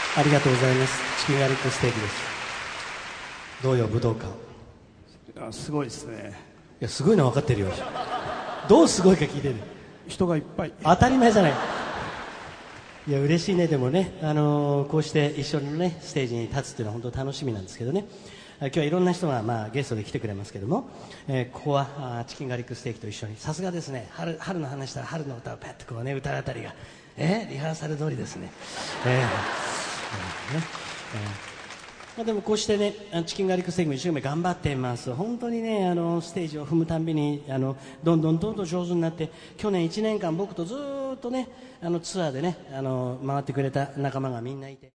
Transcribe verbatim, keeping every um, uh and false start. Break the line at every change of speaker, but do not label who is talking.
ありがとうございます。チキンガーリックステーキです。どうよ武道館。
いやすごいですね。
いやすごいの分かってるよ。どうすごいか聞いてる。
人がいっぱい。
当たり前じゃない。いや嬉しいね。でもね、あのー、こうして一緒にねステージに立つっていうのは本当楽しみなんですけどね。今日はいろんな人が、まあ、ゲストで来てくれますけども、えー、ここはあチキンガーリックステーキと一緒にさすがですね。 春, 春の話したら春の歌をパッとこうね歌うあたりが、えー、リハーサル通りですね。えーえーねえーまあ、でもこうしてねチキンガーリックステーキも一生懸命頑張っています。本当にねあのステージを踏むたんびにあのどんどんどんどん上手になって、去年いちねんかん僕とずっとねあのツアーでねあの回ってくれた仲間がみんないて。